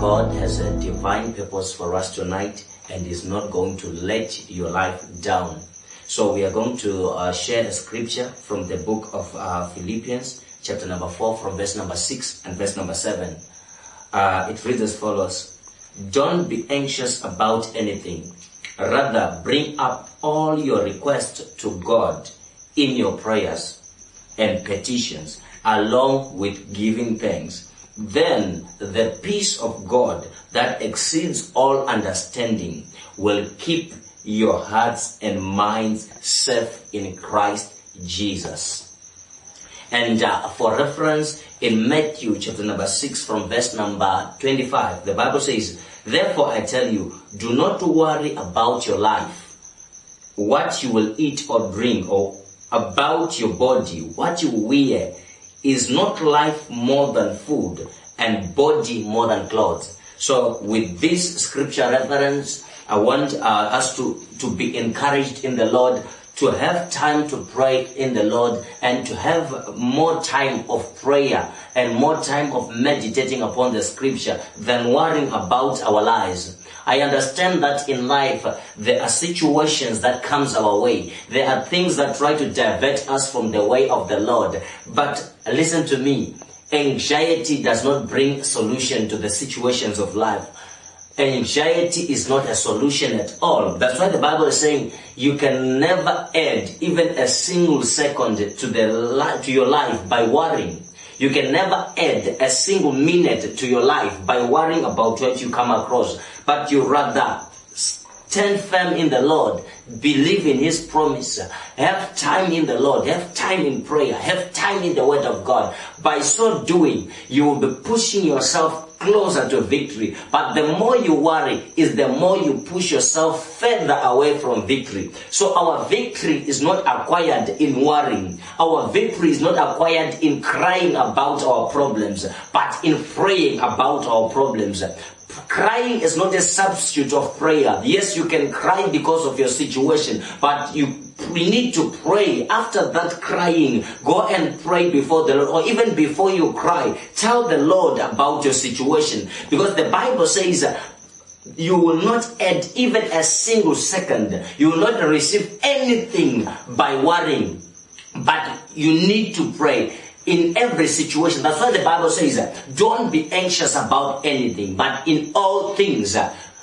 God has a divine purpose for us tonight and is not going to let your life down. So we are going to share a scripture from the book of Philippians, chapter number 4, from verse number 6 and verse number 7. It reads as follows: "Don't be anxious about anything. Rather, bring up all your requests to God in your prayers and petitions, along with giving thanks. Then the peace of God that exceeds all understanding will keep your hearts and minds safe in Christ Jesus." And for reference, in Matthew chapter number 6 from verse number 25, the Bible says, "Therefore I tell you, do not worry about your life, what you will eat or drink, or about your body, what you wear. Is not life more than food, and body more than clothes?" So with this scripture reference, I want us to be encouraged in the Lord, to have time to pray in the Lord, and to have more time of prayer and more time of meditating upon the scripture than worrying about our lives. I understand that in life there are situations that comes our way. There are things that try to divert us from the way of the Lord. But listen to me, anxiety does not bring solution to the situations of life. Anxiety is not a solution at all. That's why the Bible is saying you can never add even a single second to your life by worrying. You can never add a single minute to your life by worrying about what you come across. But you rather stand firm in the Lord, believe in His promise, have time in the Lord, have time in prayer, have time in the Word of God. By so doing, you will be pushing yourself closer to victory. But the more you worry is the more you push yourself further away from victory. So our victory is not acquired in worrying. Our victory is not acquired in crying about our problems, but in praying about our problems. Crying is not a substitute of prayer. Yes, you can cry because of your situation, but we need to pray. After that crying, go and pray before the Lord, or even before you cry, tell the Lord about your situation, because the Bible says you will not add even a single second. You will not receive anything by worrying, but you need to pray in every situation. That's why the Bible says, don't be anxious about anything, but in all things,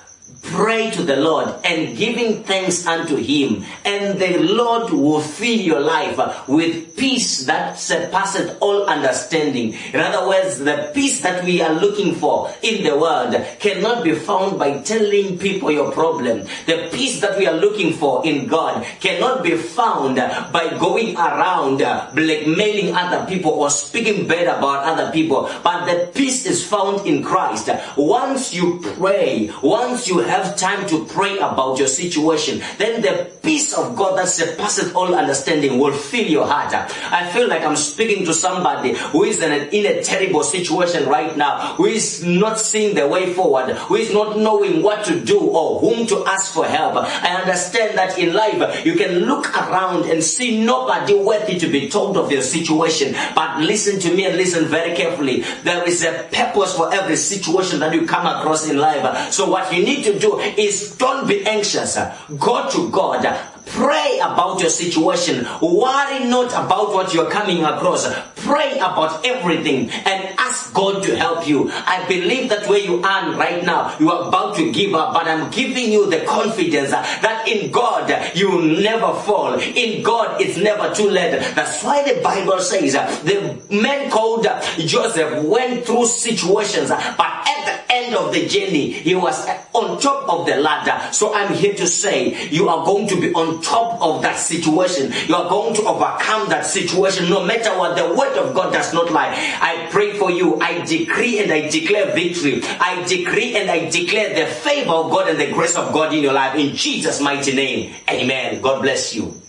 pray to the Lord and giving thanks unto Him, and the Lord will fill your life with peace that surpasses all understanding. In other words, the peace that we are looking for in the world cannot be found by telling people your problem. The peace that we are looking for in God cannot be found by going around blackmailing other people or speaking bad about other people. But the peace is found in Christ. Once you pray, once you have time to pray about your situation, then the peace of God that surpasses all understanding will fill your heart. I feel like I'm speaking to somebody who is in a terrible situation right now, who is not seeing the way forward, who is not knowing what to do or whom to ask for help. I understand that in life you can look around and see nobody worthy to be told of your situation. But listen to me and listen very carefully. There is a purpose for every situation that you come across in life. So what you need to do is don't be anxious. Go to God. Pray about your situation. Worry not about what you're coming across. Pray about everything and ask God to help you. I believe that where you are right now, you are about to give up, but I'm giving you the confidence that in God you will never fall. In God it's never too late. That's why the Bible says the man called Joseph went through situations, but at the end of the journey he was on top of the ladder. So I'm here to say you are going to be on top of that situation. You are going to overcome that situation no matter what. The word of God does not lie. I pray for you. I decree and I declare victory. I decree and I declare the favor of God and the grace of God in your life, in Jesus' mighty name. Amen. God bless you.